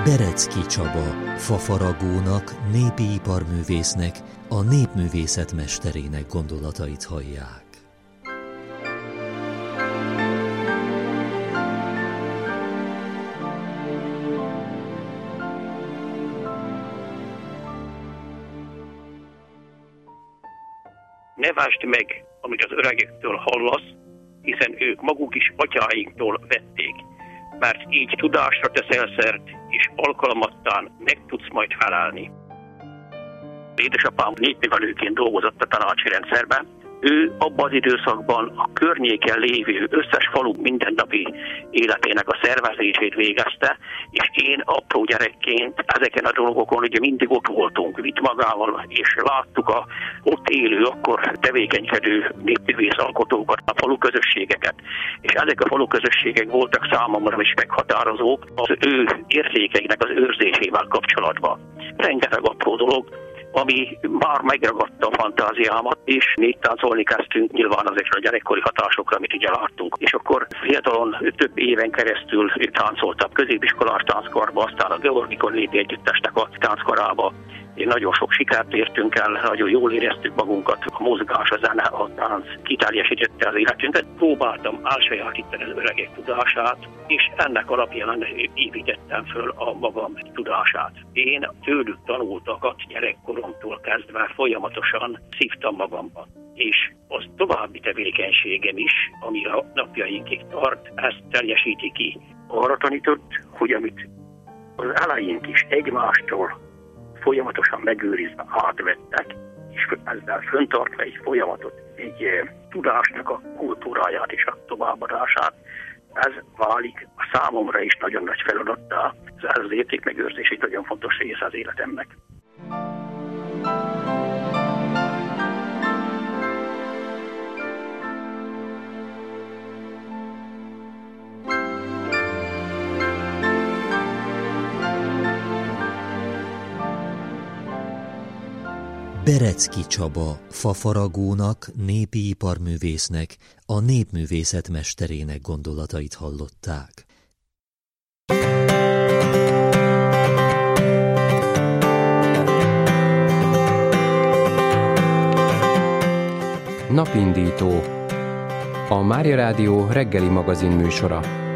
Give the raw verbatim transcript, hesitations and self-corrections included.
Berecki Csaba, fafaragónak, népi iparművésznek, a népművészet mesterének gondolatait hallják. Ne vásd meg, amit az öregektől hallasz, hiszen ők maguk is atyáinktól vették, mert így tudásra teszel szert, és alkalmattán meg tudsz majd felállni. Édesapám népművelőként dolgozott a tanácsi rendszerben. Ő abban az időszakban a környéken lévő összes falu mindennapi életének a szervezését végezte, és én apró gyerekként ezeken a dolgokon ugye mindig ott voltunk, vitt magával, és láttuk a ott élő, akkor tevékenykedő népművész alkotókat, a falu közösségeket. És ezek a falu közösségek voltak számomra is meghatározók az ő értékeiknek az őrzésével kapcsolatban. Rengeteg apró dolog, ami már megragadta a fantáziámat, és néptáncolni kezdtünk nyilván azokra a gyerekkori hatásokra, amit ugye láttunk. És akkor fiatalon több éven keresztül táncoltam középiskolás tánckarba, aztán a Georgikon népi együttesnek a tánckarába. Nagyon sok sikert értünk el, nagyon jól éreztük magunkat, a mozgás, a zene, a tánc kiteljesítette az életünket. Próbáltam elsajátítani az öregek tudását, és ennek alapján építettem föl a magam tudását. Én tőlük tanultakat gyerekkoromtól kezdve folyamatosan szívtam magamban. És az további tevékenységem is, ami a napjainkig tart, ezt teljesíti ki. Arra tanított, hogy amit az eleink is egymástól folyamatosan megőrizve átvettek, és ezzel föntartva egy folyamatot, egy e, tudásnak a kultúráját és a továbbadását, ez válik a számomra is nagyon nagy feladattá. Ez az értékmegőrzés egy nagyon fontos része az életemnek. Berecki Csaba, fafaragónak, népi iparművésznek, a népművészet mesterének gondolatait hallották. Napindító. A Mária Rádió reggeli magazin műsora.